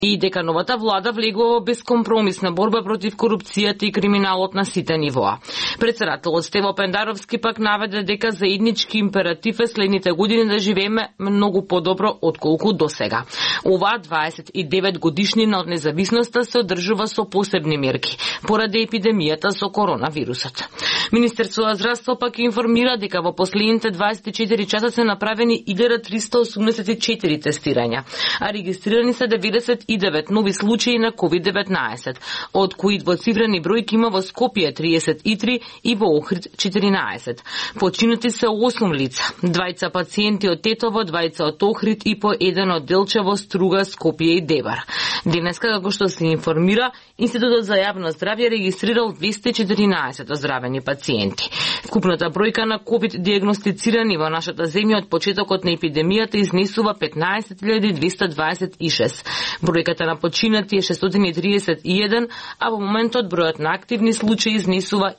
и дека новата влада влегува во безкомпромисна борба против корупцијата и криминалот на сите нивоа. Председателот Стево Пендаровски пак наведе дека заеднички императив е следните години да живееме многу подобро отколку досега. Оваа 29 годишнина од независноста се одржува со посебни мерки поради епидемијата со коронавирусот. Министерството за здравство пак информира дека во последните 24 часа се направени 1384 тестирања, а регистрирани се 99 нови случаи на COVID-19, од кои двоцифрени бројки има во Скопје 33 и во Охрид 14. Починати се 8 лица, 2 пациенти од Тетово, 2 од Охрид и по 1 од Делчево, Струга, Скопје и Девар. Денеска, како што се информира, Институтот за јавно здравје регистрирал 214 оздравени пациенти. Вкупната бројка на COVID диагностицирани во нашата земја од почетокот на епидемијата изнесува 15.226. Бројката на починати е 631, а во моментот бројот на активни случаи изнесува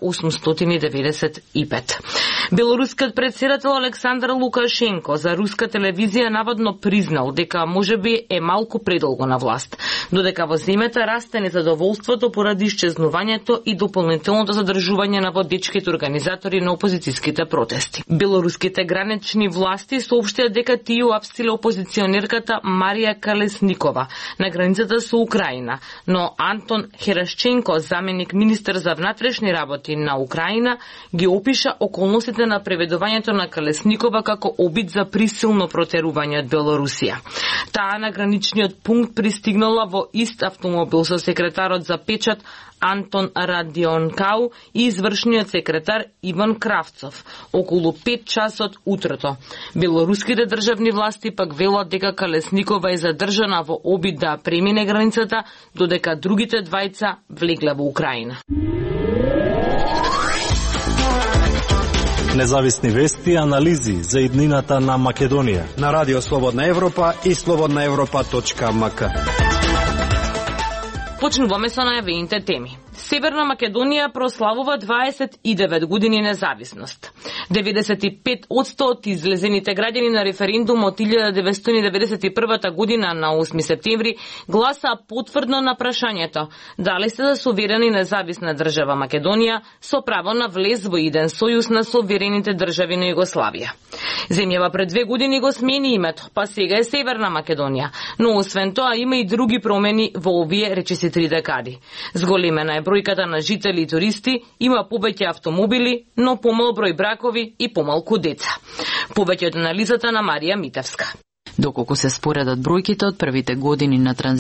1895. Белорускиот председател Александар Лукашенко за руска телевизија наводно признал дека можеби е малку предолго на власт, додека во земјата расте незадоволството поради исчезнувањето и дополнителното задржување на водечките организатори на опозицијските протести. Белоруските гранични власти соопштија дека тие уапстиле опозиционерката Марија Калесникова на границата со Украина, но Антон Херашченко, заменик министер за внатрешни работи на Украина, ги опиша околностите на преведувањето на Калесникова како обид за присилно протерување од Белорусија. Таа на граничниот пункт пристигнала во ист автомобил со секретарот за печат Антон Радионкау и извршниот секретар Иван Кравцов околу 5 часот утрото. Белоруските државни власти пак велат дека Калесникова е задржана во обид да премине границата, додека другите двајца влегле во Украина. Независни вести и анализи за иднината на Македонија на Радио Слободна Европа и slobodnaevropa.mk. Почнуваме со најавените теми. Северна Македонија прославува 29 години независност. 95% од излезените граѓани на референдум од 1991 година на 8 септември гласаа потврдно на прашањето дали се за суверена независна држава Македонија со право на влез во еден сојуз на суверените држави на Југославија. Земјава пред 2 години го смени името, па сега е Северна Македонија, но освен тоа има и други промени во овие речиси 3 декади. Зголемена е бројката на жители и туристи, има повеќе автомобили, но помал број бракови и помалку деца. Повеќе од анализата на Марија Митевска. Доколку се споредат бројките од првите години на